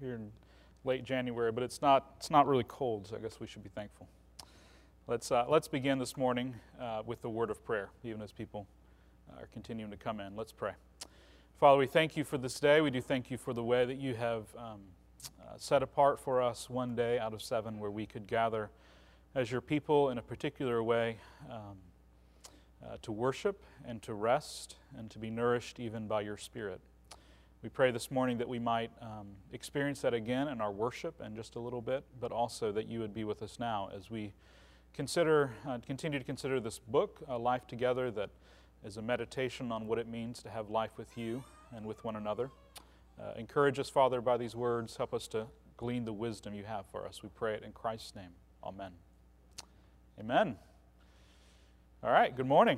here in late January, but it's not really cold, so I guess we should be thankful. Let's begin this morning with the word of prayer, even as people are continuing to come in. Let's pray. Father, we thank you for this day. We do thank you for the way that you have set apart for us one day out of 7 where we could gather as your people in a particular way to worship and to rest and to be nourished even by your Spirit. We pray this morning that we might experience that again in our worship in just a little bit, but also that you would be with us now as we continue to consider this book, Life Together, that is a meditation on what it means to have life with you and with one another. Encourage us, Father, by these words. Help us to glean the wisdom you have for us. We pray it in Christ's name. Amen. Amen. All right, good morning.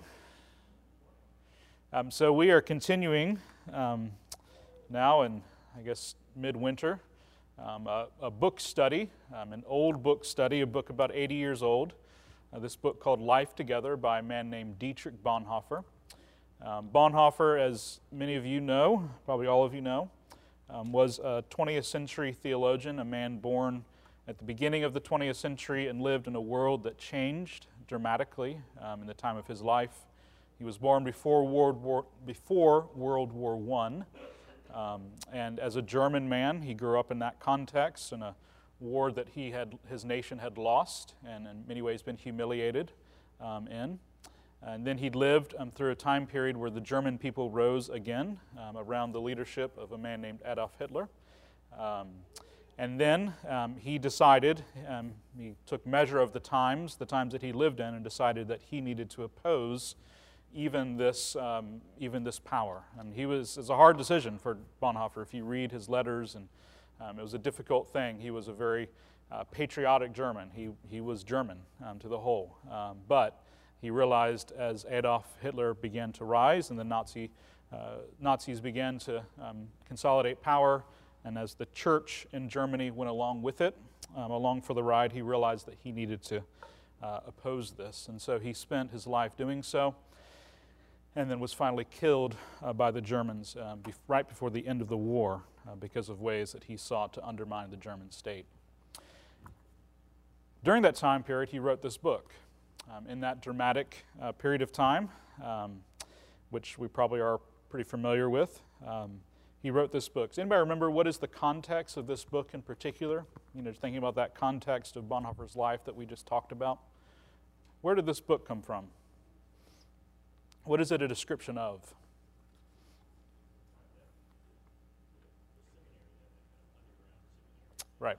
So we are continuing now in, I guess, midwinter, a book study, an old book study, a book about 80 years old. This book called Life Together by a man named Dietrich Bonhoeffer. Bonhoeffer, as many of you know, probably all of you know, was a 20th century theologian, a man born at the beginning of the 20th century and lived in a world that changed dramatically in the time of his life. He was born before World War I, and as a German man, he grew up in that context in a war that his nation had lost and in many ways been humiliated in. And then he lived through a time period where the German people rose again around the leadership of a man named Adolf Hitler. And then he decided, he took measure of the times that he lived in, and decided that he needed to oppose even this power. And it was a hard decision for Bonhoeffer. If you read his letters, and it was a difficult thing. He was a very patriotic German. He was German to the whole. But he realized as Adolf Hitler began to rise and the Nazis began to consolidate power, and as the church in Germany went along with it, along for the ride, he realized that he needed to oppose this. And so he spent his life doing so, and then was finally killed by the Germans right before the end of the war because of ways that he sought to undermine the German state. During that time period, he wrote this book. In that dramatic period of time, which we probably are pretty familiar with, he wrote this book. Does anybody remember what is the context of this book in particular? Thinking about that context of Bonhoeffer's life that we just talked about. Where did this book come from? What is it a description of? Right.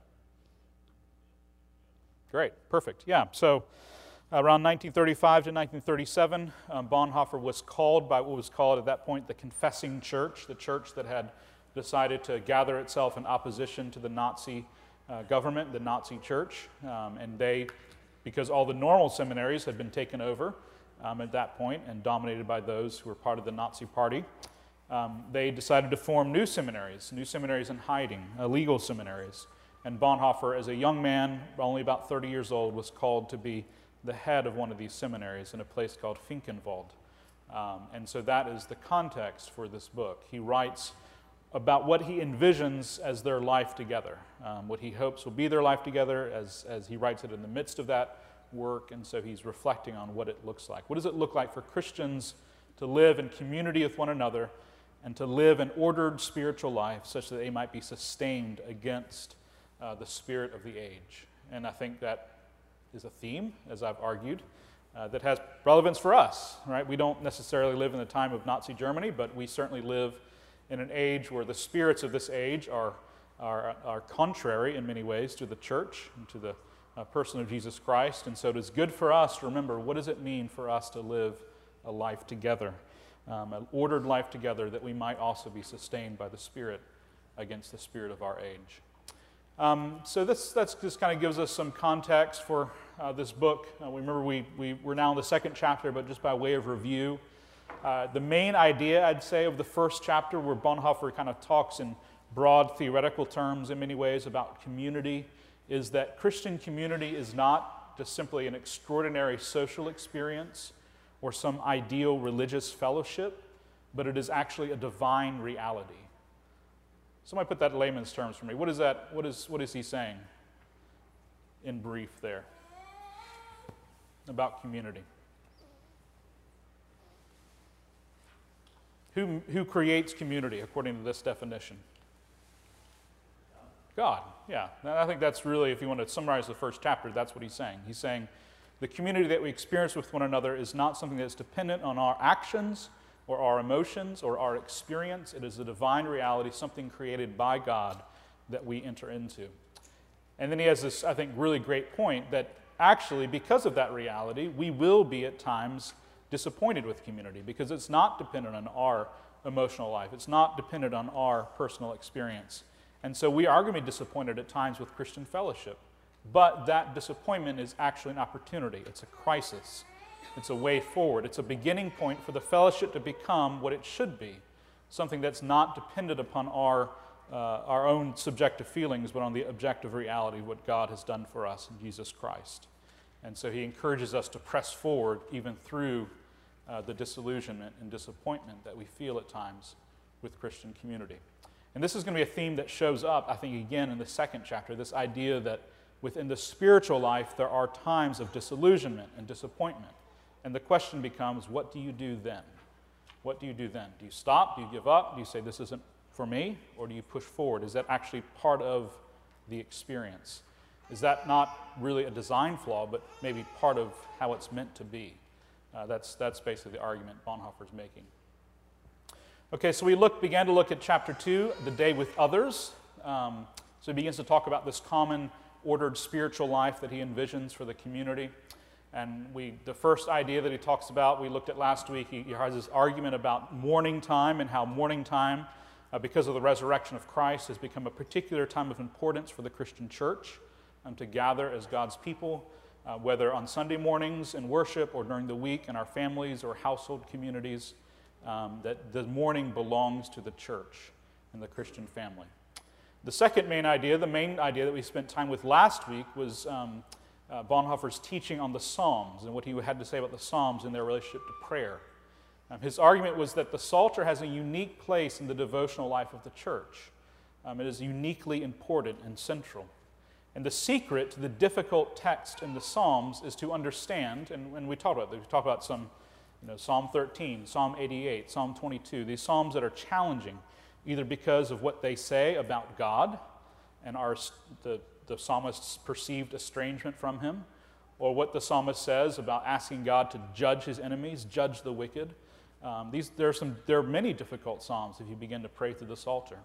Great, perfect. Yeah, so around 1935 to 1937, Bonhoeffer was called by what was called at that point the Confessing Church, the church that had decided to gather itself in opposition to the Nazi government, the Nazi church. And they, because all the normal seminaries had been taken over at that point and dominated by those who were part of the Nazi party, they decided to form new seminaries in hiding, illegal seminaries. And Bonhoeffer, as a young man, only about 30 years old, was called to be the head of one of these seminaries in a place called Finkenwald. And so that is the context for this book. He writes about what he envisions as their life together, what he hopes will be their life together as he writes it in the midst of that work, and so he's reflecting on what it looks like. What does it look like for Christians to live in community with one another and to live an ordered spiritual life such that they might be sustained against the spirit of the age? And I think that is a theme, as I've argued, that has relevance for us, right? We don't necessarily live in the time of Nazi Germany, but we certainly live in an age where the spirits of this age are contrary in many ways to the church and to the person of Jesus Christ. And so it is good for us to remember, what does it mean for us to live a life together, an ordered life together, that we might also be sustained by the Spirit against the spirit of our age. So that just kind of gives us some context for this book. Remember, we're now in the second chapter, but just by way of review, the main idea, I'd say, of the first chapter, where Bonhoeffer kind of talks in broad theoretical terms in many ways about community, is that Christian community is not just simply an extraordinary social experience or some ideal religious fellowship, but it is actually a divine reality. Somebody put that in layman's terms for me. What is that? What is he saying in brief there about community? Who creates community according to this definition? God, yeah. And I think that's really, if you want to summarize the first chapter, that's what he's saying. He's saying the community that we experience with one another is not something that's dependent on our actions or our emotions or our experience. It is a divine reality, something created by God that we enter into. And then he has this, I think, really great point that actually, because of that reality, we will be at times disappointed with community because it's not dependent on our emotional life. It's not dependent on our personal experience. And so we are going to be disappointed at times with Christian fellowship. But that disappointment is actually an opportunity. It's a crisis. It's a way forward. It's a beginning point for the fellowship to become what it should be, something that's not dependent upon our own subjective feelings, but on the objective reality of what God has done for us in Jesus Christ. And so he encourages us to press forward even through the disillusionment and disappointment that we feel at times with Christian community. And this is going to be a theme that shows up, I think, again in the second chapter, this idea that within the spiritual life there are times of disillusionment and disappointment. And the question becomes, what do you do then? What do you do then? Do you stop? Do you give up? Do you say, this isn't for me? Or do you push forward? Is that actually part of the experience? Is that not really a design flaw, but maybe part of how it's meant to be? That's basically the argument Bonhoeffer's making. Okay, so we began to look at chapter 2, the day with others. So he begins to talk about this common ordered spiritual life that he envisions for the community. And the first idea that he talks about, we looked at last week, he has this argument about mourning time and how mourning time, because of the resurrection of Christ, has become a particular time of importance for the Christian church to gather as God's people, whether on Sunday mornings in worship or during the week in our families or household communities, that the mourning belongs to the church and the Christian family. The second main idea, the main idea that we spent time with last week, was Bonhoeffer's teaching on the Psalms and what he had to say about the Psalms in their relationship to prayer. His argument was that the Psalter has a unique place in the devotional life of the church. It is uniquely important and central. And the secret to the difficult text in the Psalms is to understand, and we talked about some, Psalm 13, Psalm 88, Psalm 22, these Psalms that are challenging, either because of what they say about God and the psalmist's perceived estrangement from him, or what the psalmist says about asking God to judge his enemies, judge the wicked. There are many difficult psalms if you begin to pray through the Psalter.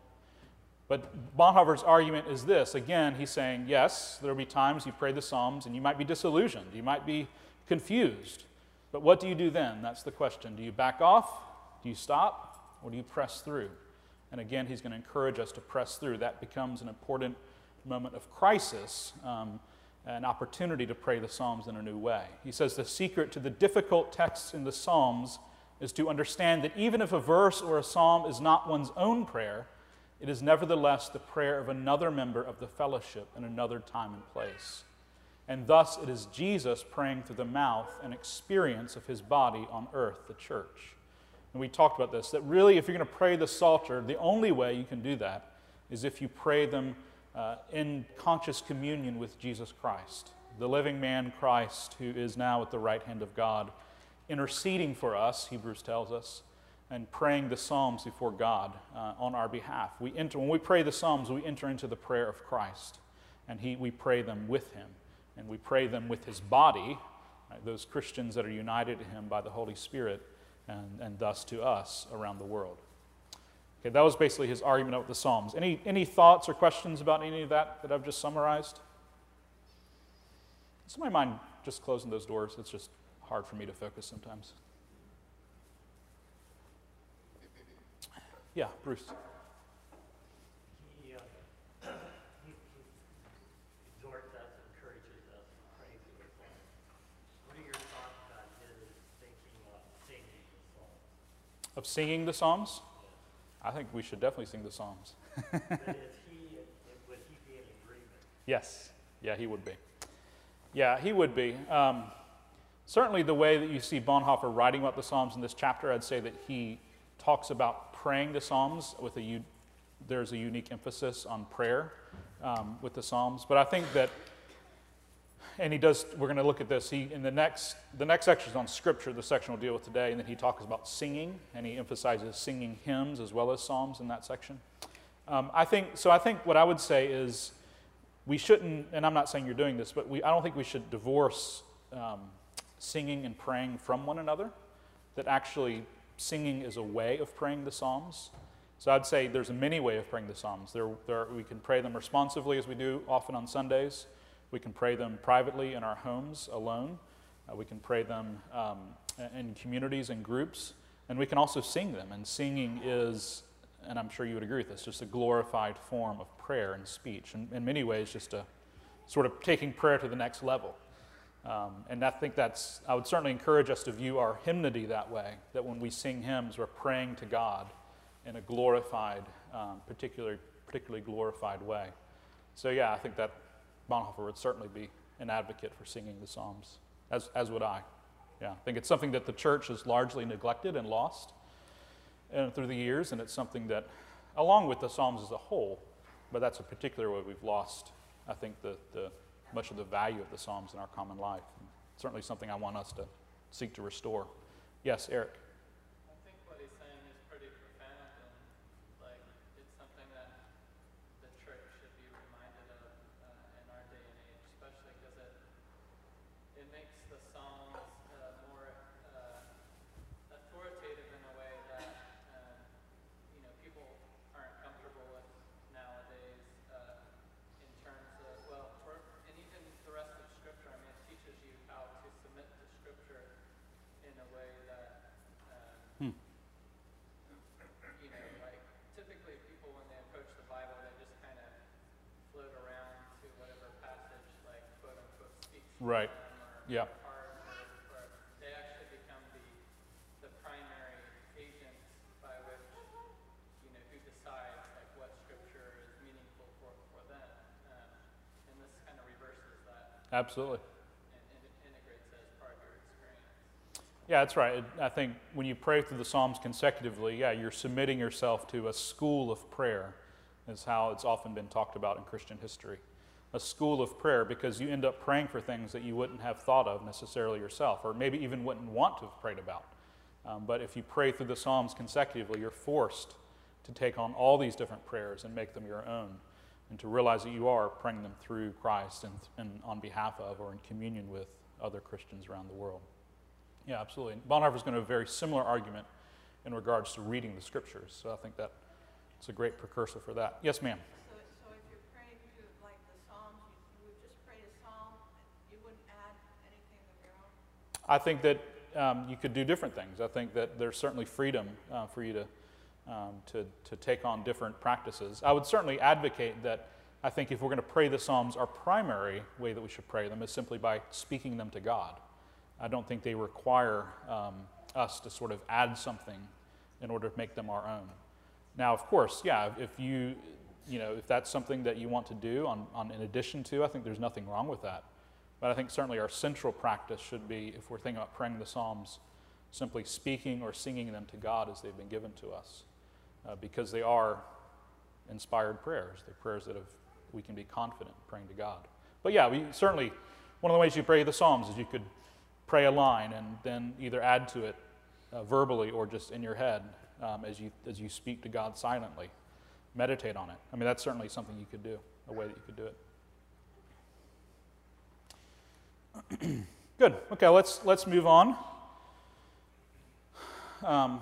But Bonhoeffer's argument is this. Again, he's saying, yes, there will be times you pray the Psalms and you might be disillusioned. You might be confused. But what do you do then? That's the question. Do you back off? Do you stop? Or do you press through? And again, he's going to encourage us to press through. That becomes an important moment of crisis, an opportunity to pray the Psalms in a new way. He says the secret to the difficult texts in the Psalms is to understand that even if a verse or a psalm is not one's own prayer, it is nevertheless the prayer of another member of the fellowship in another time and place. And thus it is Jesus praying through the mouth and experience of his body on earth, the church. And we talked about this, that really if you're going to pray the Psalter, the only way you can do that is if you pray them in conscious communion with Jesus Christ, the living man Christ who is now at the right hand of God, interceding for us, Hebrews tells us, and praying the Psalms before God on our behalf. When we pray the Psalms, we enter into the prayer of Christ, and we pray them with him, and we pray them with his body, right, those Christians that are united to him by the Holy Spirit, and thus to us around the world. Okay, that was basically his argument about the Psalms. Any thoughts or questions about any of that I've just summarized? Does somebody mind just closing those doors? It's just hard for me to focus sometimes. Yeah, Bruce. He exhorts us, encourages us, prays with us. What are your thoughts about his thinking of singing the Psalms? Of singing the Psalms? I think we should definitely sing the Psalms. Would he be in agreement? Yes. Yeah, he would be. Yeah, he would be. Certainly the way that you see Bonhoeffer writing about the Psalms in this chapter, I'd say that he talks about praying the Psalms with there's a unique emphasis on prayer with the Psalms. But I think that, and he does, we're going to look at this, the next section is on Scripture, the section we'll deal with today, and then he talks about singing, and he emphasizes singing hymns as well as Psalms in that section. I think what I would say is we shouldn't, and I'm not saying you're doing this, but I don't think we should divorce singing and praying from one another, that actually singing is a way of praying the Psalms. So I'd say there's a many way of praying the Psalms. We can pray them responsively, as we do often on Sundays. We can pray them privately in our homes alone. We can pray them in communities and groups. And we can also sing them. And singing is, and I'm sure you would agree with this, just a glorified form of prayer and speech. And in many ways, just a sort of taking prayer to the next level. And I think I would certainly encourage us to view our hymnody that way, that when we sing hymns, we're praying to God in a glorified, particularly glorified way. So yeah, I think that Bonhoeffer would certainly be an advocate for singing the Psalms, as would I. Yeah, I think it's something that the church has largely neglected and lost through the years, and it's something that, along with the Psalms as a whole, but that's a particular way we've lost, I think, much of the value of the Psalms in our common life. And certainly something I want us to seek to restore. Yes, Eric. I think what he's saying is pretty profound, and it's something that the church should be reminded of in our day and age, especially because it makes the Psalms more authoritative in a way that people aren't comfortable with nowadays. In terms of, and even the rest of Scripture, I mean, it teaches you how to submit to Scripture in a way that, typically people, when they approach the Bible, they just kind of float around to whatever passage, quote unquote, speaks to Right. them, Yeah. or they actually become the primary agents by which, who decides, what Scripture is meaningful for them. And this kind of reverses that. Absolutely. And integrates it as part of your experience. Yeah, that's right. I think when you pray through the Psalms consecutively, you're submitting yourself to a school of prayer, is how it's often been talked about in Christian history. A school of prayer, because you end up praying for things that you wouldn't have thought of necessarily yourself, or maybe even wouldn't want to have prayed about. But if you pray through the Psalms consecutively, you're forced to take on all these different prayers and make them your own, and to realize that you are praying them through Christ and on behalf of or in communion with other Christians around the world. Yeah, absolutely. Bonhoeffer's going to have a very similar argument in regards to reading the Scriptures, so I think that it's a great precursor for that. Yes, ma'am. So if you're praying through the Psalms, you would just pray a psalm, you wouldn't add anything of your own? I think that you could do different things. I think that there's certainly freedom for you to take on different practices. I would certainly advocate that. I think if we're going to pray the Psalms, our primary way that we should pray them is simply by speaking them to God. I don't think they require us to sort of add something in order to make them our own. Now, of course, if that's something that you want to do in addition to, I think there's nothing wrong with that. But I think certainly our central practice should be, if we're thinking about praying the Psalms, simply speaking or singing them to God as they've been given to us, because they are inspired prayers. They're prayers that we can be confident praying to God. But yeah, one of the ways you pray the Psalms is you could pray a line and then either add to it verbally or just in your head as you speak to God silently. Meditate on it. I mean, that's certainly something you could do, a way that you could do it. Good. Okay, let's move on. I'll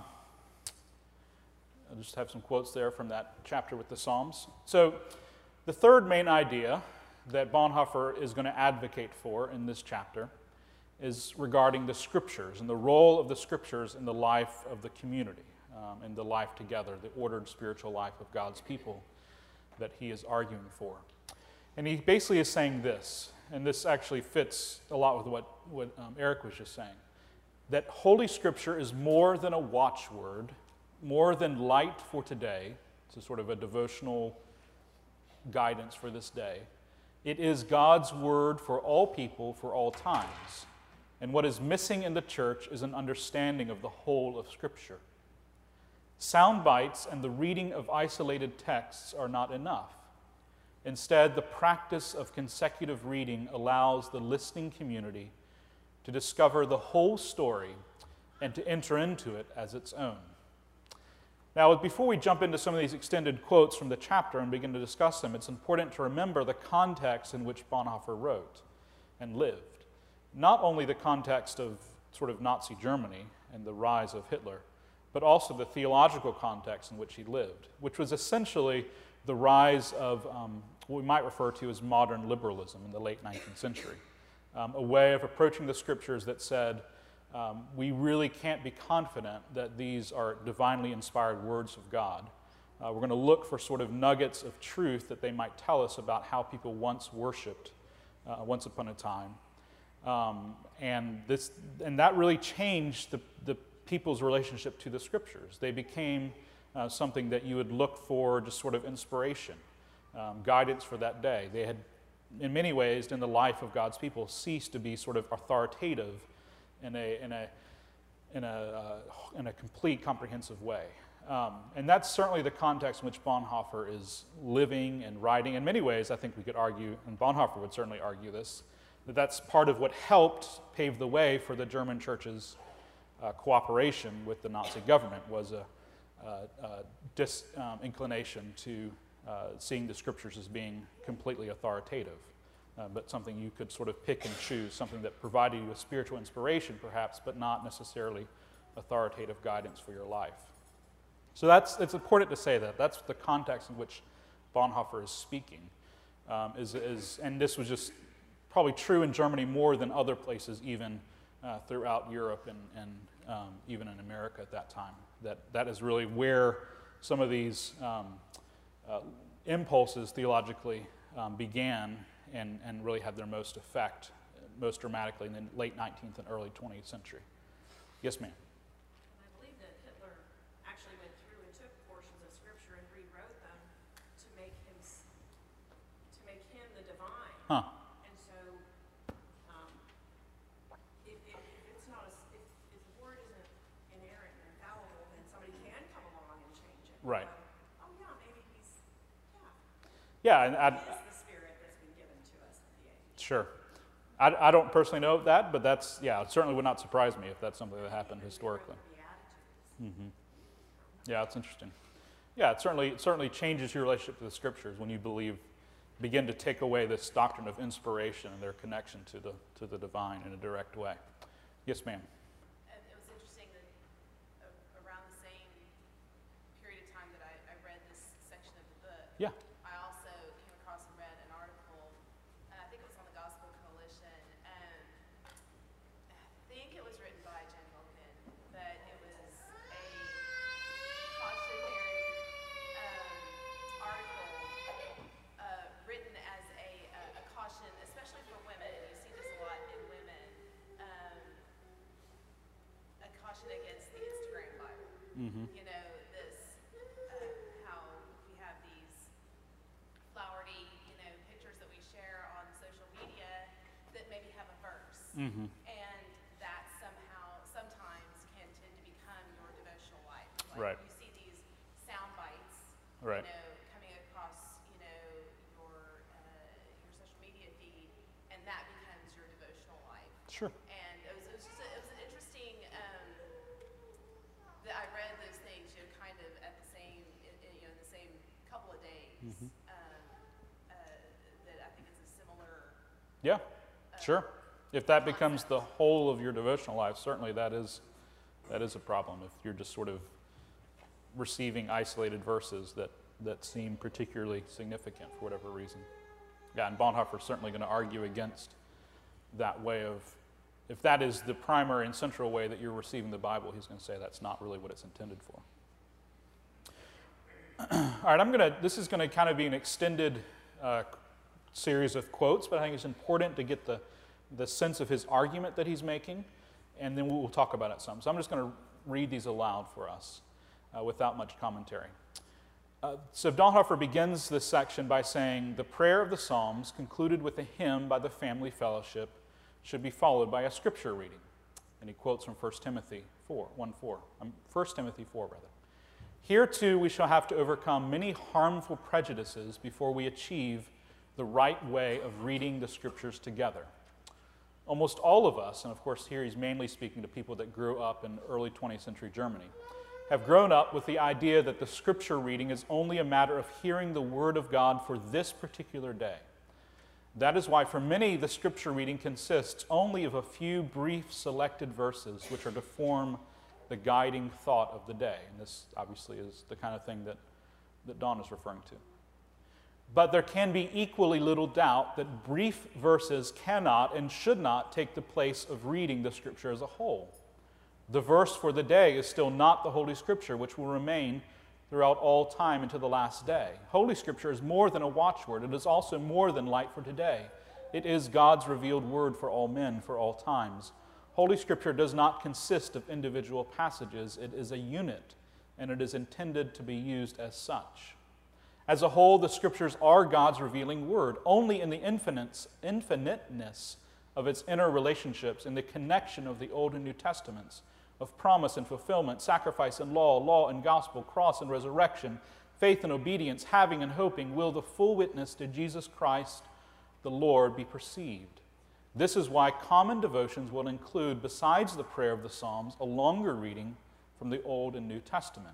just have some quotes there from that chapter with the Psalms. So the third main idea that Bonhoeffer is going to advocate for in this chapter is regarding the Scriptures and the role of the Scriptures in the life of the community, in the life together, the ordered spiritual life of God's people that he is arguing for. And he basically is saying this, and this actually fits a lot with what Eric was just saying, that Holy Scripture is more than a watchword, more than light for today. It's a sort of a devotional guidance for this day. It is God's word for all people, for all times. And what is missing in the church is an understanding of the whole of Scripture. Sound bites and the reading of isolated texts are not enough. Instead, the practice of consecutive reading allows the listening community to discover the whole story and to enter into it as its own. Now, before we jump into some of these extended quotes from the chapter and begin to discuss them, it's important to remember the context in which Bonhoeffer wrote and lived. Not only the context of sort of Nazi Germany and the rise of Hitler, but also the theological context in which he lived, which was essentially the rise of what we might refer to as modern liberalism in the late 19th century, a way of approaching the scriptures that said, we really can't be confident that these are divinely inspired words of God. We're going to look for sort of nuggets of truth that they might tell us about how people once worshipped once upon a time. And that really changed the people's relationship to the scriptures. They became something that you would look for, just sort of inspiration, guidance for that day. They had, in many ways, in the life of God's people, ceased to be sort of authoritative in a complete, comprehensive way. And that's certainly the context in which Bonhoeffer is living and writing. In many ways, I think we could argue, and Bonhoeffer would certainly argue this, that that's part of what helped pave the way for the German church's cooperation with the Nazi government, was a disinclination to seeing the scriptures as being completely authoritative. But something you could sort of pick and choose, something that provided you with spiritual inspiration, perhaps, but not necessarily authoritative guidance for your life. So it's important to say that. That's the context in which Bonhoeffer is speaking. And this was just probably true in Germany more than other places, even throughout Europe and even in America at that time. That is really where some of these impulses theologically began and really had their most effect, most dramatically in the late 19th and early 20th century. Yes, ma'am? And I believe that Hitler actually went through and took portions of Scripture and rewrote them to make him the divine. Huh. And so, if it's not if the word isn't inerrant and infallible, then somebody can come along and change it. Right. Oh yeah, maybe he's Yeah, and He is the spirit that's been given to us at the age. sure. I don't personally know that, but it certainly would not surprise me if that's something that happened historically. The attitudes. Yeah, it's interesting. Yeah, it certainly changes your relationship to the scriptures when you begin to take away this doctrine of inspiration and their connection to the divine in a direct way. Yes, ma'am. And it was interesting that around the same period of time that I read this section of the book, Yeah. I also came across and read an article, I think it was on the Gospel Coalition, and I think it was written by Jen Wilkin, but it was a cautionary article written as a caution, especially for women, and you see this a lot in women, a caution against the Instagram Bible. Mm-hmm. You know, this, how we have these flowery, pictures that we share on social media that maybe have a verse. Mm-hmm. And that sometimes can tend to become your devotional life. Right. You see these sound bites, Right. coming across, your social media feed, and that becomes your devotional life. Sure. And it was an interesting, that I read those things, kind of at the same, in the same couple of days. Mm-hmm. That I think it's a similar. Yeah, sure. If that becomes the whole of your devotional life, certainly that is a problem. If you're just sort of receiving isolated verses that seem particularly significant for whatever reason. Yeah, and Bonhoeffer's certainly going to argue against that way of, if that is the primary and central way that you're receiving the Bible, he's going to say that's not really what it's intended for. All right, this is going to kind of be an extended series of quotes, but I think it's important to get the sense of his argument that he's making, and then we'll talk about it some. So I'm just going to read these aloud for us without much commentary. So Bonhoeffer begins this section by saying, the prayer of the Psalms, concluded with a hymn by the family fellowship, should be followed by a scripture reading. And he quotes from 1 Timothy 4, rather. Here too we shall have to overcome many harmful prejudices before we achieve the right way of reading the Scriptures together. Almost all of us, and of course here he's mainly speaking to people that grew up in early 20th century Germany, have grown up with the idea that the Scripture reading is only a matter of hearing the Word of God for this particular day. That is why for many the Scripture reading consists only of a few brief selected verses which are to form the guiding thought of the day. And this obviously is the kind of thing that Don is referring to. But there can be equally little doubt that brief verses cannot and should not take the place of reading the Scripture as a whole. The verse for the day is still not the Holy Scripture, which will remain throughout all time until the last day. Holy Scripture is more than a watchword. It is also more than light for today. It is God's revealed word for all men, for all times. Holy Scripture does not consist of individual passages. It is a unit, and it is intended to be used as such. As a whole, the Scriptures are God's revealing word, only in the infiniteness of its inner relationships, in the connection of the Old and New Testaments, of promise and fulfillment, sacrifice and law and gospel, cross and resurrection, faith and obedience, having and hoping, will the full witness to Jesus Christ the Lord be perceived. This is why common devotions will include, besides the prayer of the Psalms, a longer reading from the Old and New Testament.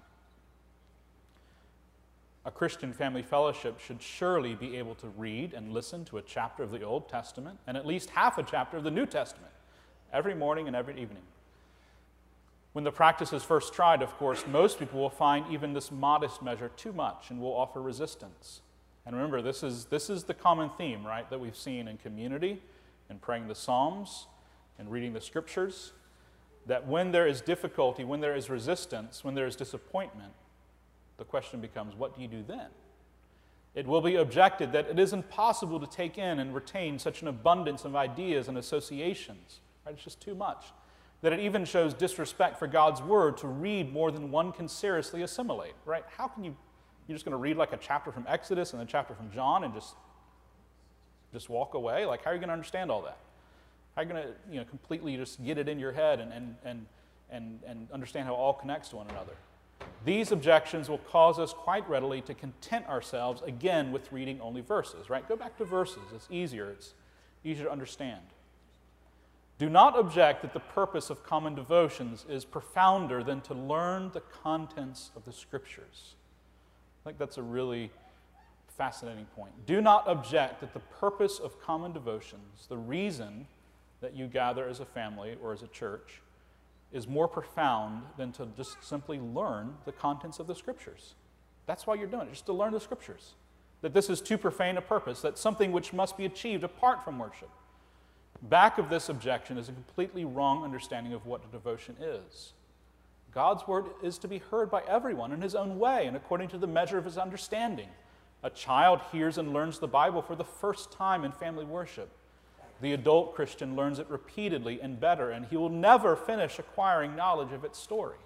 A Christian family fellowship should surely be able to read and listen to a chapter of the Old Testament and at least half a chapter of the New Testament every morning and every evening. When the practice is first tried, of course, most people will find even this modest measure too much and will offer resistance. And remember, this is the common theme, right, that we've seen in community, in praying the Psalms, and reading the Scriptures, that when there is difficulty, when there is resistance, when there is disappointment, the question becomes, what do you do then? It will be objected that it is impossible to take in and retain such an abundance of ideas and associations. Right? It's just too much. That it even shows disrespect for God's Word to read more than one can seriously assimilate. Right? How can you're just going to read like a chapter from Exodus and a chapter from John and just walk away? Like, how are you going to understand all that? How are you going to completely just get it in your head and understand how it all connects to one another? These objections will cause us quite readily to content ourselves again with reading only verses, right? Go back to verses. It's easier to understand. Do not object that the purpose of common devotions is profounder than to learn the contents of the Scriptures. I think that's a really fascinating point. Do not object that the purpose of common devotions, the reason that you gather as a family or as a church, is more profound than to just simply learn the contents of the Scriptures. That's why you're doing it, just to learn the Scriptures. That this is too profane a purpose, that's something which must be achieved apart from worship. Back of this objection is a completely wrong understanding of what a devotion is. God's Word is to be heard by everyone in his own way and according to the measure of his understanding. A child hears and learns the Bible for the first time in family worship. The adult Christian learns it repeatedly and better, and he will never finish acquiring knowledge of its story.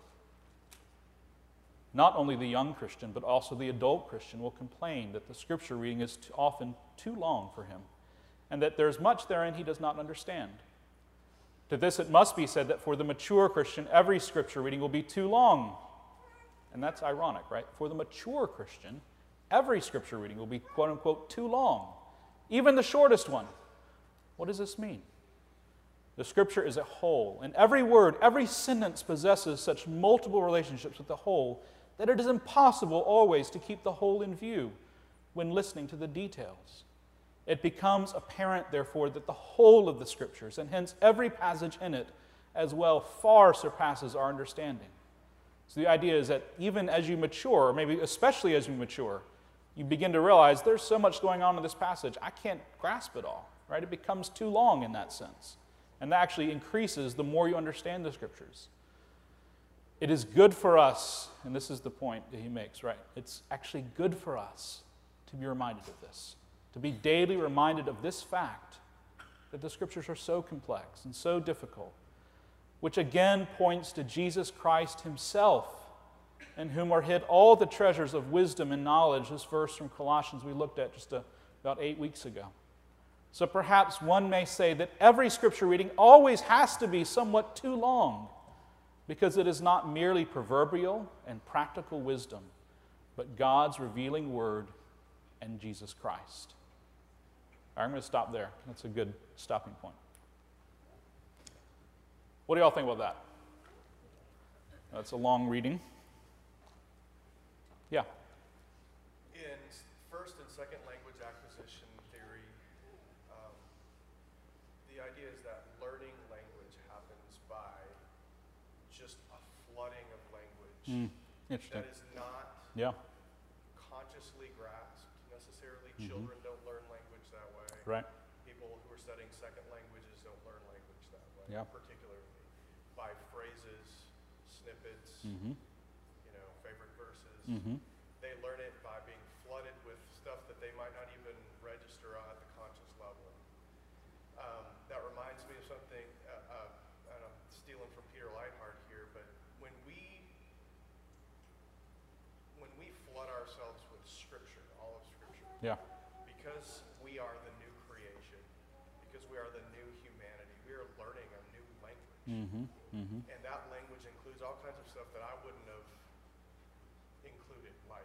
Not only the young Christian, but also the adult Christian will complain that the Scripture reading is often too long for him, and that there is much therein he does not understand. To this it must be said that for the mature Christian, every Scripture reading will be too long. And that's ironic, right? For the mature Christian, every Scripture reading will be, quote-unquote, too long. Even the shortest one. What does this mean? The Scripture is a whole, and every word, every sentence possesses such multiple relationships with the whole that it is impossible always to keep the whole in view when listening to the details. It becomes apparent, therefore, that the whole of the Scriptures, and hence every passage in it as well, far surpasses our understanding. So the idea is that even as you mature, or maybe especially as you mature, you begin to realize there's so much going on in this passage, I can't grasp it all. Right? It becomes too long in that sense. And that actually increases the more you understand the Scriptures. It is good for us, and this is the point that he makes, right? It's actually good for us to be reminded of this, to be daily reminded of this fact, that the Scriptures are so complex and so difficult, which again points to Jesus Christ himself, in whom are hid all the treasures of wisdom and knowledge, this verse from Colossians we looked at just about 8 weeks ago. So perhaps one may say that every Scripture reading always has to be somewhat too long, because it is not merely proverbial and practical wisdom, but God's revealing word and Jesus Christ. All right, I'm going to stop there. That's a good stopping point. What do y'all think about that? That's a long reading. Yeah. In first and second language acquisition theory, the idea is that learning language happens by just a flooding of language Interesting. that is not Yeah. consciously grasped necessarily. Mhm. Children don't learn language that way. Right. People who are studying second languages don't learn language that way, Yeah. particularly by phrases, snippets, Mm-hmm. favorite verses. Mm-hmm. They learn it by being flooded with stuff that they might not even register on at the conscious level. That reminds me of something, and I'm stealing from Peter Leithart here, but when we flood ourselves with Scripture, all of Scripture, Yeah. because we are the new creation, because we are the new humanity, we are learning a new language. Mm-hmm. Mm-hmm. And that language includes all kinds of stuff that I wouldn't have included, like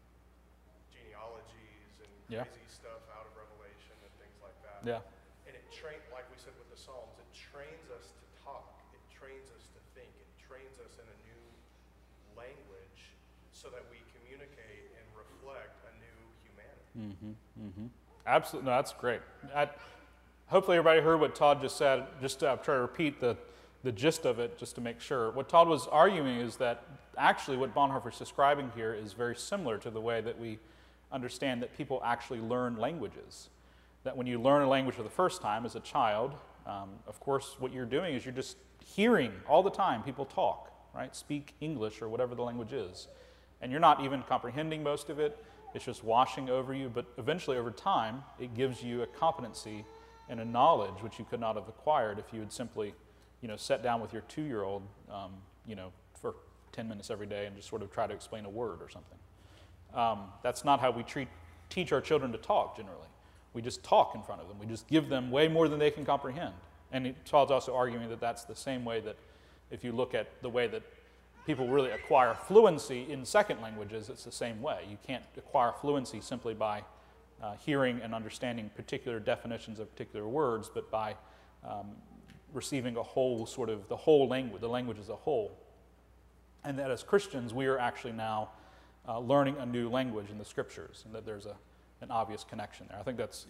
genealogies and Yeah. crazy stuff out of Revelation and things like that. Yeah. And it like we said with the Psalms, it trains us to talk, it trains us to think, it trains us in a new language so that we communicate and reflect a new humanity. Mm-hmm. Mm-hmm. Absolutely. No, that's great. Hopefully everybody heard what Todd just said. Just to try to repeat the gist of it, just to make sure. What Todd was arguing is that actually what Bonhoeffer's describing here is very similar to the way that we understand that people actually learn languages. That when you learn a language for the first time as a child, of course what you're doing is you're just hearing all the time people talk, right? Speak English or whatever the language is. And you're not even comprehending most of it. It's just washing over you. But eventually over time, it gives you a competency and a knowledge which you could not have acquired if you had simply sat down with your 2-year-old, for 10 minutes every day and just sort of try to explain a word or something. That's not how we teach our children to talk generally. We just talk in front of them. We just give them way more than they can comprehend. And Todd's also arguing that that's the same way that if you look at the way that people really acquire fluency in second languages, it's the same way. You can't acquire fluency simply by hearing and understanding particular definitions of particular words, but by receiving a whole sort of the whole language, the language as a whole. And that as Christians, we are actually now learning a new language in the Scriptures, and that there's an obvious connection there. I think that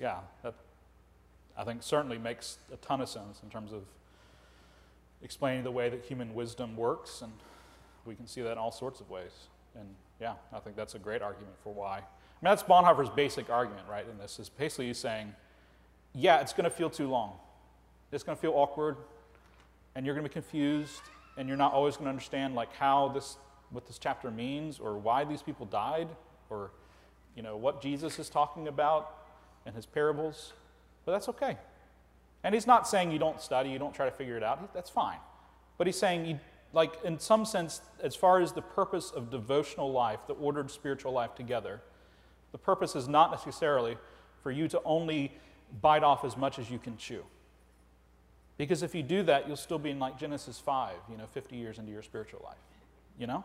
I think certainly makes a ton of sense in terms of explaining the way that human wisdom works, and we can see that in all sorts of ways. And yeah, I think that's a great argument for why. I mean, that's Bonhoeffer's basic argument, right, in this, is basically he's saying, yeah, it's going to feel too long. It's going to feel awkward, and you're going to be confused, and you're not always going to understand like what this chapter means, or why these people died, or what Jesus is talking about in his parables. But that's okay. And he's not saying you don't study, you don't try to figure it out. That's fine. But he's saying, in some sense, as far as the purpose of devotional life, the ordered spiritual life together, the purpose is not necessarily for you to only bite off as much as you can chew. Because if you do that, you'll still be in like Genesis 5, 50 years into your spiritual life.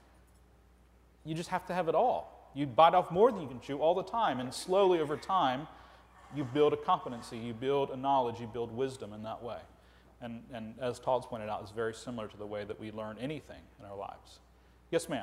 You just have to have it all. You bite off more than you can chew all the time, and slowly over time, you build a competency, you build a knowledge, you build wisdom in that way. And as Todd's pointed out, it's very similar to the way that we learn anything in our lives. Yes, ma'am.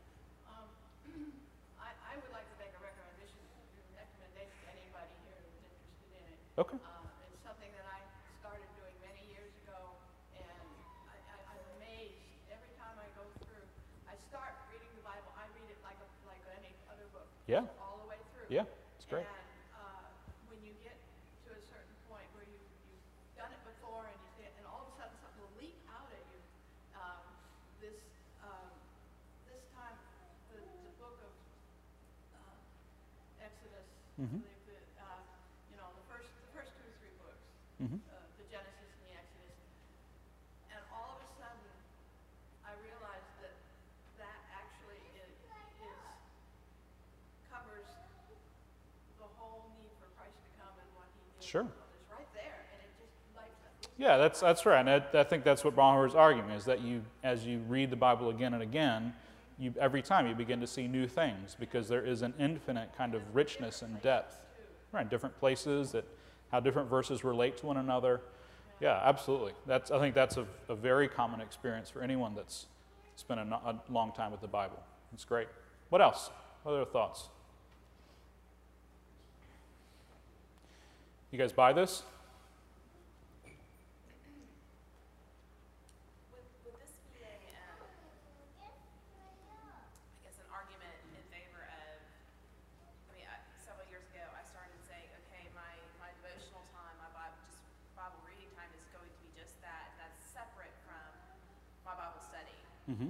I would like to make a recommendation to anybody here who's interested in it. Okay. It's something that I started doing many years ago, and I'm amazed every time I go through. I start reading the Bible. I read it like any other book, Yeah. all the way through. Yeah, it's great. And when you get to a certain point where you've done it before, and and all of a sudden something will leap out at you. This time, the book of Exodus, Mhm. I believe the first 2 or 3 books, Mhm. the Genesis and the Exodus, and all of a sudden, I realized that actually covers the whole need for Christ to come and what he did. Sure. It's right there, and it just lights up. Yeah, that's right. And I think that's what Bonhoeffer's arguing is that as you read the Bible again and again, every time you begin to see new things because there is an infinite kind of richness and depth. Right, different places that how different verses relate to one another. Yeah, absolutely. I think that's a very common experience for anyone that's spent a long time with the Bible. It's great. What else? What other thoughts? You guys buy this? Would this be a, I guess, an argument in favor of, several years ago, I started saying, okay, my devotional time, my Bible reading time is going to be just that. That's separate from my Bible study. Mm-hmm.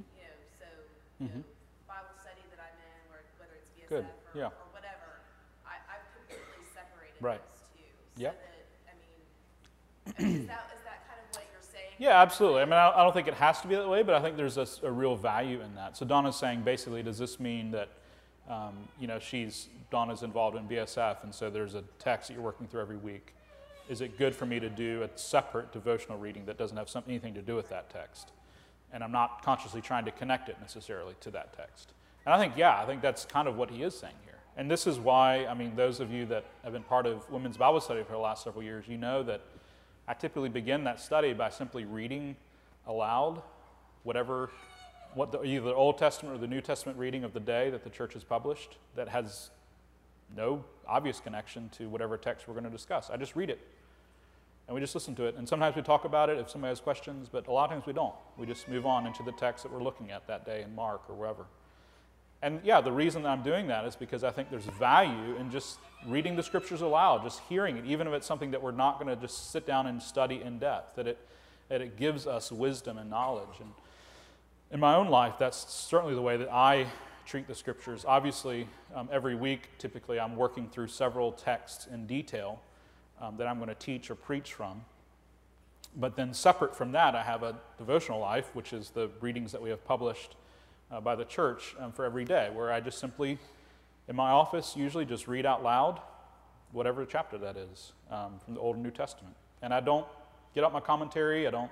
Bible study that I'm in, whether it's BSF Good. Yeah. or whatever, I've completely separated Right. those two. Yep. So that, is that kind of what you're saying? Yeah, absolutely. I mean, I don't think it has to be that way, but I think there's a real value in that. So Donna's saying, basically, does this mean that, Donna's involved in BSF, and so there's a text that you're working through every week. Is it good for me to do a separate devotional reading that doesn't have anything to do with that text? And I'm not consciously trying to connect it necessarily to that text. And I think that's kind of what he is saying here. And this is why, those of you that have been part of Women's Bible Study for the last several years, you know that I typically begin that study by simply reading aloud either the Old Testament or the New Testament reading of the day that the church has published that has no obvious connection to whatever text we're going to discuss. I just read it, and we just listen to it. And sometimes we talk about it if somebody has questions, but a lot of times we don't. We just move on into the text that we're looking at that day in Mark or wherever. And yeah, the reason that I'm doing that is because I think there's value in just reading the scriptures aloud, just hearing it, even if it's something that we're not going to just sit down and study in depth, that it gives us wisdom and knowledge. And in my own life, that's certainly the way that I treat the scriptures. Obviously, every week, typically, I'm working through several texts in detail that I'm going to teach or preach from. But then separate from that, I have a devotional life, which is the readings that we have published by the church for every day, where I just simply, in my office, usually just read out loud whatever chapter that is from the Old and New Testament. And I don't get out my commentary, I don't,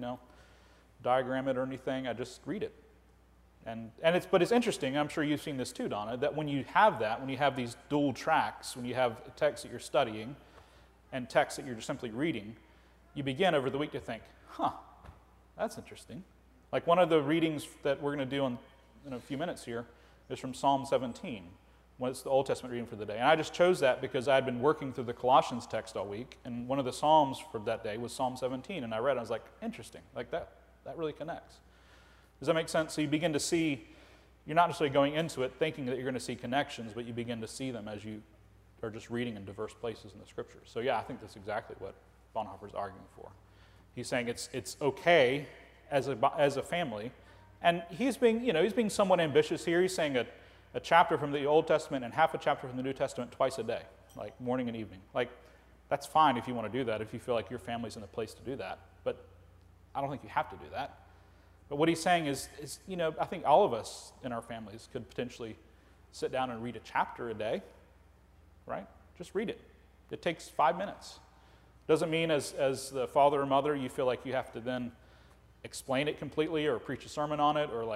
diagram it or anything, I just read it. But it's interesting, I'm sure you've seen this too, Donna, that when you have these dual tracks, when you have a text that you're studying and text that you're just simply reading, you begin over the week to think, that's interesting. Like one of the readings that we're going to do in a few minutes here is from Psalm 17. It's the Old Testament reading for the day. And I just chose that because I had been working through the Colossians text all week, and one of the Psalms for that day was Psalm 17, and I read it, and I was like, interesting, like that really connects. Does that make sense? So you begin to see, you're not necessarily going into it thinking that you're going to see connections, but you begin to see them as you are just reading in diverse places in the scriptures. So yeah, I think that's exactly what Bonhoeffer's arguing for. He's saying it's okay as a family, and he's being somewhat ambitious here. He's saying a chapter from the Old Testament and half a chapter from the New Testament twice a day, like morning and evening. Like, that's fine if you want to do that, if you feel like your family's in a place to do that, but I don't think you have to do that. But what he's saying is I think all of us in our families could potentially sit down and read a chapter a day, right? Just read it. It takes 5 minutes. Doesn't mean as the father or mother you feel like you have to then explain it completely or preach a sermon on it or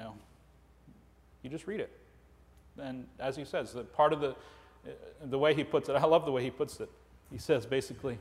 you just read it. And as he says, that part of the way he puts it, I love the way he puts it. He says basically,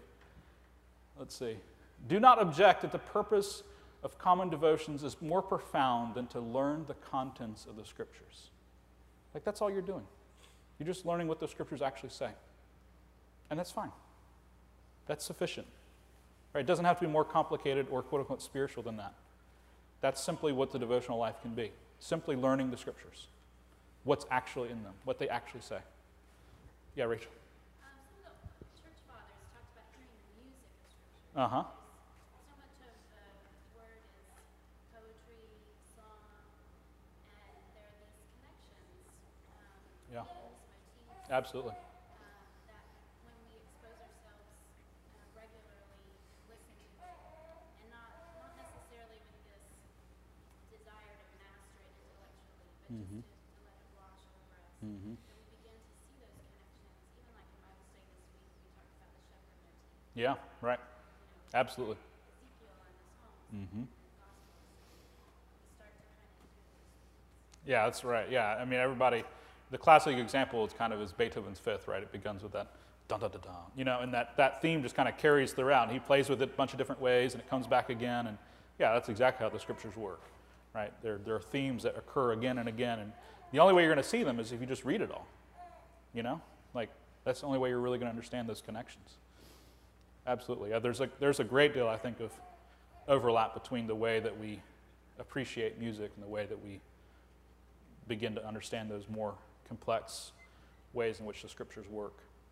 do not object that the purpose of common devotions is more profound than to learn the contents of the scriptures. Like that's all you're doing. You're just learning what the scriptures actually say. And that's fine. That's sufficient. Right? It doesn't have to be more complicated or quote-unquote spiritual than that. That's simply what the devotional life can be. Simply learning the scriptures. What's actually in them. What they actually say. Yeah, Rachel? Some of the church fathers talked about hearing the music of scripture. Uh-huh. So much of the word is poetry, song, and there are these connections. Yeah. Motifs, Absolutely. that when we expose ourselves regularly, listen to it, and not necessarily with this desire to master it intellectually, but just to let it wash over us. Mm-hmm. And we begin to see those connections, even like in Bible study this week, we talked about the shepherd motif. Yeah, right. Absolutely. Ezekiel and the Psalms, Mm-hmm. Gospels, start to kind of do Yeah, that's right. Yeah, I mean, everybody, the classic example is kind of is Beethoven's Fifth, right? It begins with that dun dun dun dun, you know, and that theme just kind of carries throughout. He plays with it a bunch of different ways, and it comes back again. And yeah, that's exactly how the scriptures work, right? There are themes that occur again and again, and the only way you're going to see them is if you just read it all, you know? Like, that's the only way you're really going to understand those connections. Absolutely. There's a great deal, I think, of overlap between the way that we appreciate music and the way that we begin to understand those more complex ways in which the scriptures work.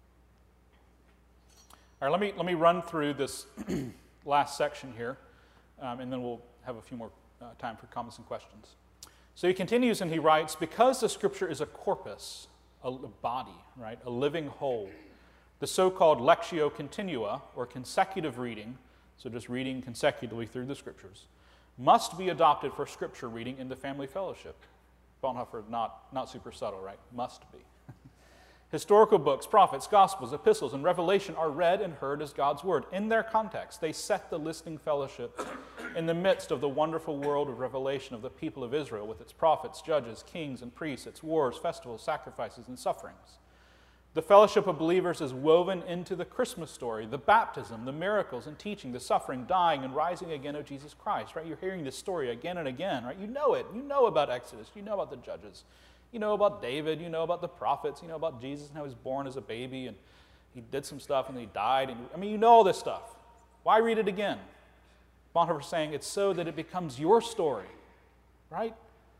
All right, let me run through this last section here, and then we'll have a few more time for comments and questions. So he continues and he writes, because the scripture is a corpus, a body, right, a living whole, the so-called lectio continua, or consecutive reading, so just reading consecutively through the scriptures, must be adopted for scripture reading in the family fellowship. Bonhoeffer, not super subtle, right? Must be. Historical books, prophets, gospels, epistles, and revelation are read and heard as God's word. In their context, they set the listening fellowship in the midst of the wonderful world of revelation of the people of Israel with its prophets, judges, kings, and priests, its wars, festivals, sacrifices, and sufferings. The fellowship of believers is woven into the Christmas story, the baptism, the miracles and teaching, the suffering, dying, and rising again of Jesus Christ, right? You're hearing this story again and again, right? You know it. You know about Exodus. You know about the judges. You know about David. You know about the prophets. You know about Jesus and how he was born as a baby and he did some stuff and then he died. You know all this stuff. Why read it again? Bonhoeffer saying it's so that it becomes your story, right?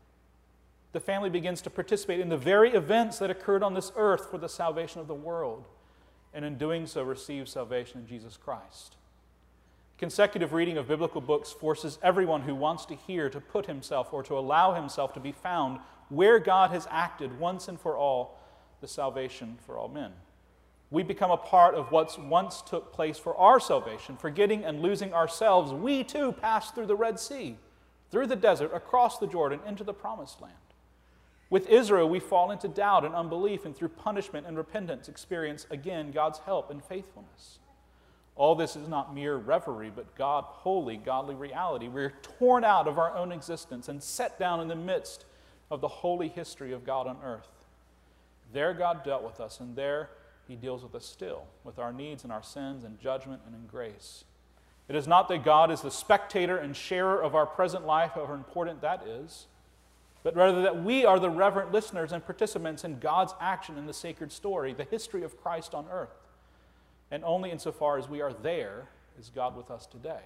The family begins to participate in the very events that occurred on this earth for the salvation of the world, and in doing so receive salvation in Jesus Christ. Consecutive reading of biblical books forces everyone who wants to hear to put himself or to allow himself to be found where God has acted once and for all the salvation for all men. We become a part of what once took place for our salvation. Forgetting and losing ourselves, we too pass through the Red Sea, through the desert, across the Jordan, into the Promised Land. With Israel, we fall into doubt and unbelief, and through punishment and repentance experience again God's help and faithfulness. All this is not mere reverie, but holy, godly reality. We're torn out of our own existence and set down in the midst of the holy history of God on earth. There God dealt with us, and there he deals with us still, with our needs and our sins and judgment and in grace. It is not that God is the spectator and sharer of our present life, however important that is, but rather that we are the reverent listeners and participants in God's action in the sacred story, the history of Christ on earth. And only insofar as we are there is God with us today.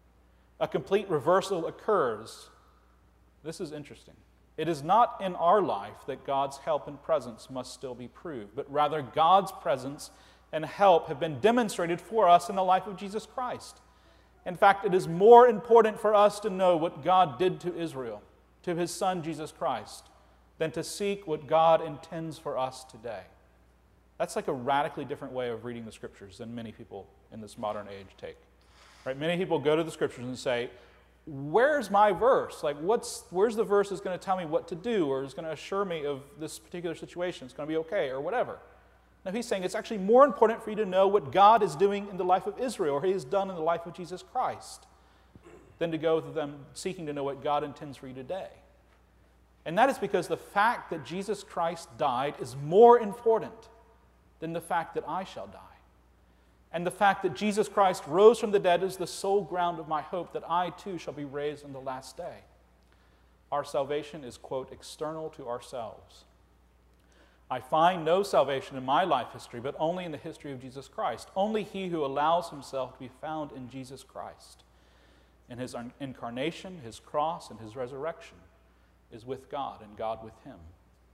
A complete reversal occurs. This is interesting. It is not in our life that God's help and presence must still be proved, but rather God's presence and help have been demonstrated for us in the life of Jesus Christ. In fact, it is more important for us to know what God did to Israel, to his Son, Jesus Christ, than to seek what God intends for us today. That's like a radically different way of reading the Scriptures than many people in this modern age take. Right? Many people go to the Scriptures and say, where's my verse? Like, where's the verse that's going to tell me what to do or is going to assure me of this particular situation? It's going to be okay or whatever. Now, he's saying it's actually more important for you to know what God is doing in the life of Israel or he has done in the life of Jesus Christ than to go to them seeking to know what God intends for you today. And that is because the fact that Jesus Christ died is more important than the fact that I shall die. And the fact that Jesus Christ rose from the dead is the sole ground of my hope that I too shall be raised on the last day. Our salvation is, quote, external to ourselves. I find no salvation in my life history, but only in the history of Jesus Christ. Only he who allows himself to be found in Jesus Christ, in his incarnation, his cross, and his resurrection, is with God and God with him.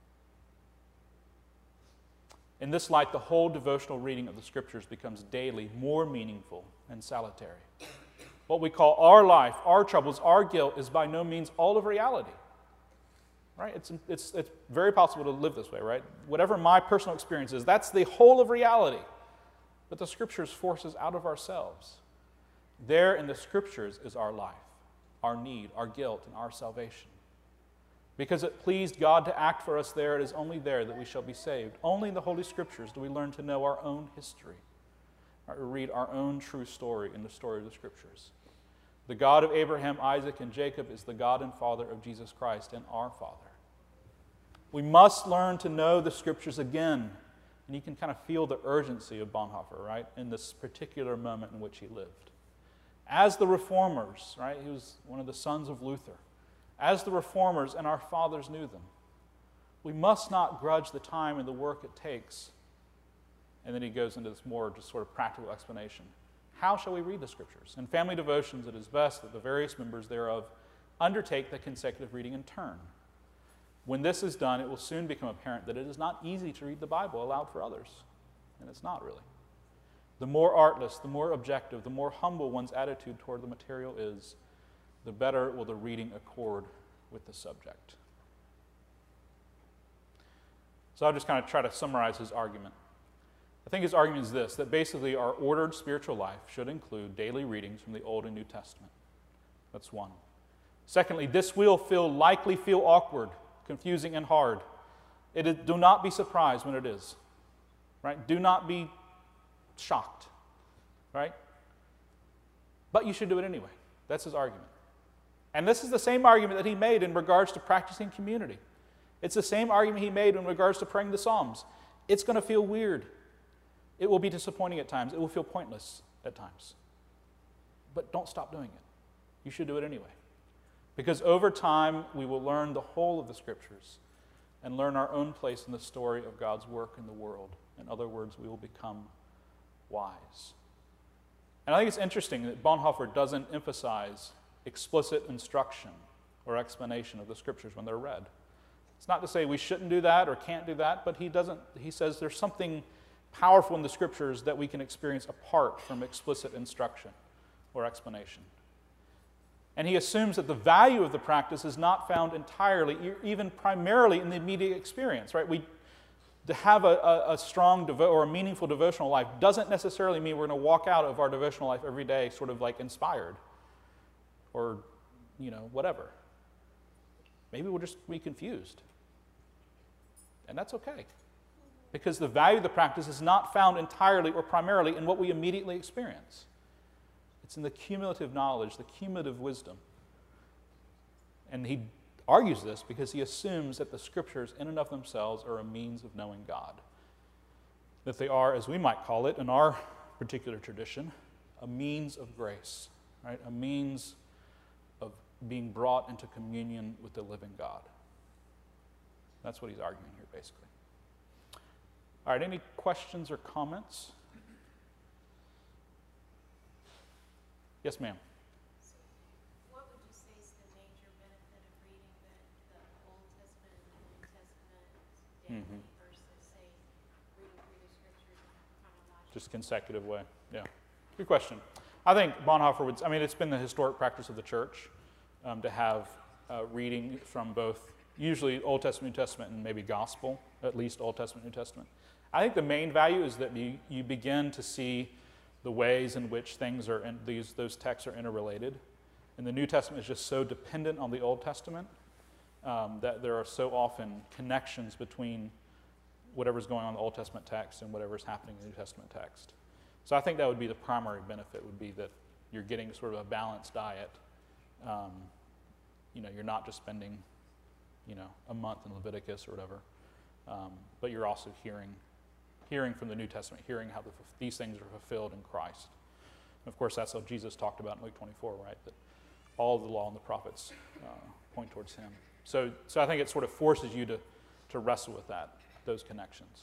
In this light, the whole devotional reading of the Scriptures becomes daily more meaningful and salutary. What we call our life, our troubles, our guilt is by no means all of reality. Right? It's very possible to live this way, right? Whatever my personal experience is, that's the whole of reality. But the Scriptures force us out of ourselves. There in the Scriptures is our life, our need, our guilt, and our salvation. Because it pleased God to act for us there, it is only there that we shall be saved. Only in the Holy Scriptures do we learn to know our own history. Right? We read our own true story in the story of the Scriptures. The God of Abraham, Isaac, and Jacob is the God and Father of Jesus Christ and our Father. We must learn to know the Scriptures again. And you can kind of feel the urgency of Bonhoeffer, right, in this particular moment in which he lived. As the Reformers, right, he was one of the sons of Luther. As the Reformers and our fathers knew them, we must not grudge the time and the work it takes. And then he goes into this more just sort of practical explanation. How shall we read the Scriptures? In family devotions, it is best that the various members thereof undertake the consecutive reading in turn. When this is done, it will soon become apparent that it is not easy to read the Bible aloud for others. And it's not really. The more artless, the more objective, the more humble one's attitude toward the material is, the better will the reading accord with the subject. So I'll just kind of try to summarize his argument. I think his argument is this, that basically our ordered spiritual life should include daily readings from the Old and New Testament. That's one. Secondly, this will likely feel awkward, confusing, and hard. Do not be surprised when it is. Right? Do not be shocked. Right? But you should do it anyway. That's his argument. And this is the same argument that he made in regards to practicing community. It's the same argument he made in regards to praying the Psalms. It's going to feel weird. It will be disappointing at times. It will feel pointless at times. But don't stop doing it. You should do it anyway. Because over time, we will learn the whole of the Scriptures and learn our own place in the story of God's work in the world. In other words, we will become wise. And I think it's interesting that Bonhoeffer doesn't emphasize explicit instruction or explanation of the Scriptures when they're read. It's not to say we shouldn't do that or can't do that, but he says there's something powerful in the Scriptures that we can experience apart from explicit instruction or explanation. And he assumes that the value of the practice is not found entirely, even primarily, in the immediate experience. Right? To have a strong or a meaningful devotional life doesn't necessarily mean we're going to walk out of our devotional life every day sort of like inspired or, whatever. Maybe we'll just be confused. And that's okay. Because the value of the practice is not found entirely or primarily in what we immediately experience. It's in the cumulative knowledge, the cumulative wisdom. And he argues this because he assumes that the Scriptures in and of themselves are a means of knowing God. That they are, as we might call it in our particular tradition, a means of grace, right? A means of being brought into communion with the living God. That's what he's arguing here, basically. All right, any questions or comments? Yes, ma'am. So what would you say is the major benefit of reading the Old Testament and the New Testament daily versus, say, reading through the Scriptures chronologically? Just consecutive way, yeah. Good question. I think Bonhoeffer would, it's been the historic practice of the church to have reading from both, usually Old Testament, New Testament, and maybe Gospel, at least Old Testament, New Testament. I think the main value is that you begin to see the ways in which those texts are interrelated. And the New Testament is just so dependent on the Old Testament that there are so often connections between whatever's going on in the Old Testament text and whatever's happening in the New Testament text. So I think that would be the primary benefit, would be that you're getting sort of a balanced diet. You're not just spending, a month in Leviticus or whatever, but you're also hearing from the New Testament, hearing how these things are fulfilled in Christ. And of course, that's what Jesus talked about in Luke 24, right? That all of the law and the prophets point towards him. So I think it sort of forces you to wrestle with those connections.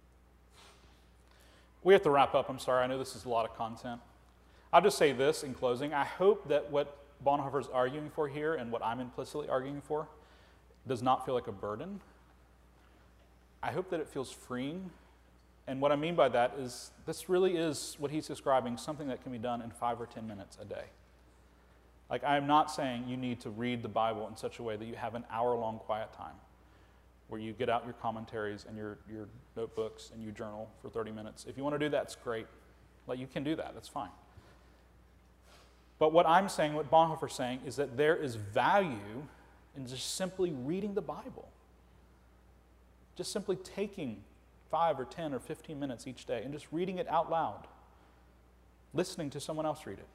We have to wrap up. I'm sorry. I know this is a lot of content. I'll just say this in closing. I hope that what Bonhoeffer is arguing for here and what I'm implicitly arguing for does not feel like a burden. I hope that it feels freeing. And what I mean by that is this really is what he's describing, something that can be done in 5 or 10 minutes a day. Like, I am not saying you need to read the Bible in such a way that you have an hour-long quiet time where you get out your commentaries and your notebooks and you journal for 30 minutes. If you want to do that, it's great. Like, you can do that. That's fine. But what I'm saying, what Bonhoeffer's saying, is that there is value in just simply reading the Bible. Just simply taking 5 or 10 or 15 minutes each day and just reading it out loud. listening to someone else read it.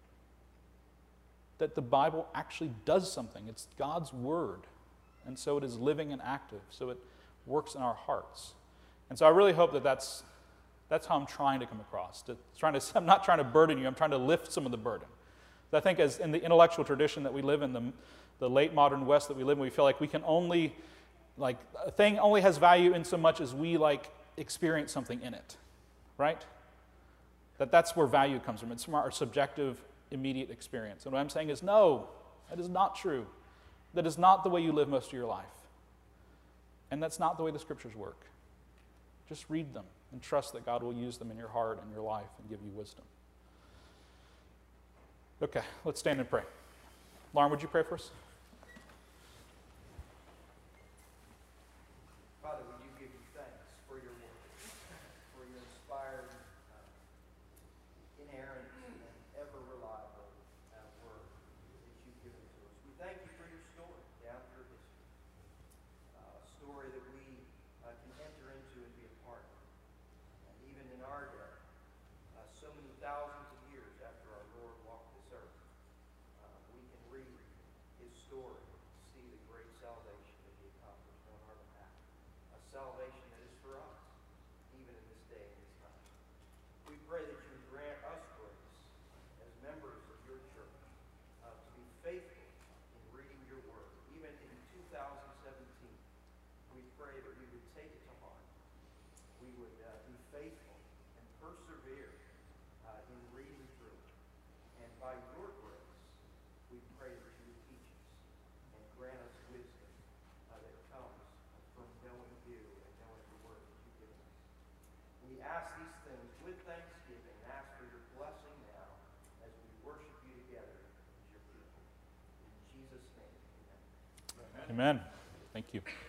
That the Bible actually does something. It's God's word. And so it is living and active. So it works in our hearts. And so I really hope that that's how I'm trying to come across. I'm not trying to burden you. I'm trying to lift some of the burden. I think as in the intellectual tradition that we live in, the late modern West that we live in, we feel like we can only, like, a thing only has value in so much as we, like, experience something in it. Right? That's where value comes from. It's from our subjective, immediate experience. And what I'm saying is, no, that is not true. That is not the way you live most of your life. And that's not the way the Scriptures work. Just read them and trust that God will use them in your heart and your life and give you wisdom. Okay, let's stand and pray. Lauren, would you pray for us? Father, we do give you thanks for your word, for your inspired, inerrant, and ever-reliable word that you've given to us. We thank you for your story down through history, a story that we can enter into and be a part of. And even in our day, so many thousands of years after our Lord walked this earth, we can read his story, see the great salvation that he accomplished on our behalf. A salvation that is for us, even in this day and this time. We pray that you would grant us grace as members of your church to be faithful in reading your word. Even in 2017, we pray that we would take it to heart. We would be faithful and persevere in reading through it. And by your grace, we pray that you would teach us and grant us wisdom that comes from knowing you and knowing the word that you've given us. We ask these things with thanksgiving and ask for your blessing now as we worship you together as your people. In Jesus' name, amen. Amen. Thank you.